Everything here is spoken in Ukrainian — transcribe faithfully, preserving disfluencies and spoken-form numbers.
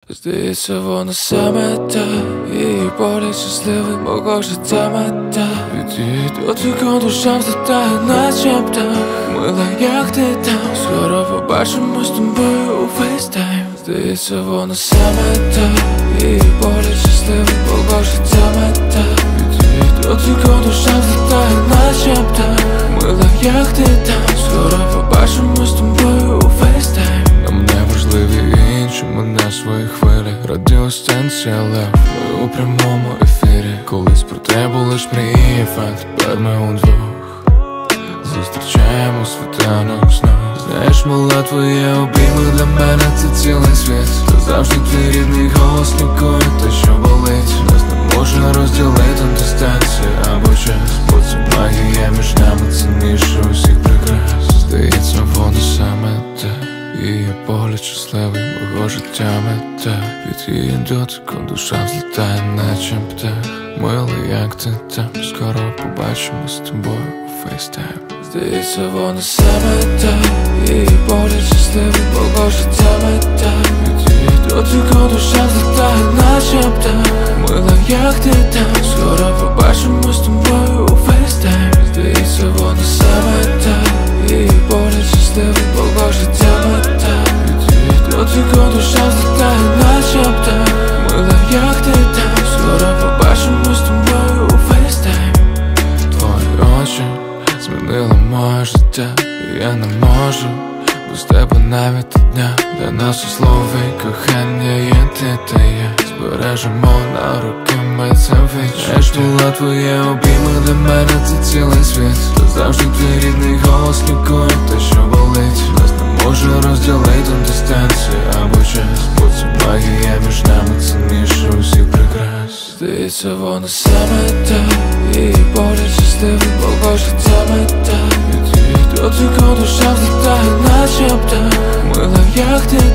Здається, вона саме та, її погляд щасливий, мого життя мета. Від її дотику душа взлітає, наче птах. Мила, як ти там, скоро побачимо з тобою у FaceTime. Здається, вона саме та, її погляд щасливий, мого життя мета. Від її дотику душа взлітає, наче птах. Мила, як ти там, скоро побачимо з тобою у FaceTime. Нам не важливі інші, ми на своїй хвилі. Радіостанція Лев, ми у прямому ефірі. Колись про тебе лиш мрії, факт, тепер ми удвох зустрічаємо світанок знов. Знаєш, мала, твої обійми для мене це цілий світ. Та завжди твій рідний голос лікує те, що болить. Нас не може розділити дистанція або час, бо це магія між нами цінніше усіх прикрас. Здається, воно саме те, її погляд щасливий, мого життя мета. Від її дотику душа взлітає, наче птах. Милий, як ти там, скоро побачимо з тобою у FaceTime. Здається, вона саме та, її погляд щасливий, мого життя мета. Від її дотику душа взлітає, наче птах. Мила, як ти там, скоро побачимо з тобою у FaceTime. Здається, вона саме та, її погляд щасливий, мого життя мета. Від її дотику душа взлітає, наче птах. Мила, як ти там, скоро побачимо з тобою у FaceTime. Твої очі змінили моє життя, і я не можу без тебе навіть дня. Для нас у слові кохання є ти та я. Збережемо на руки ми це вічно. Знаєш, була твоє обійми для мене це цілий світ. Та завжди твій рідний голос лікує те, що болить. Нас не може розділити дистанція або час, бо це магія між нами цінніше усіх прикрас. Здається, вона саме та, її погляд щасливий, мого життя мета. Від її дотику душа взлітає, наче птах. Мила, як ти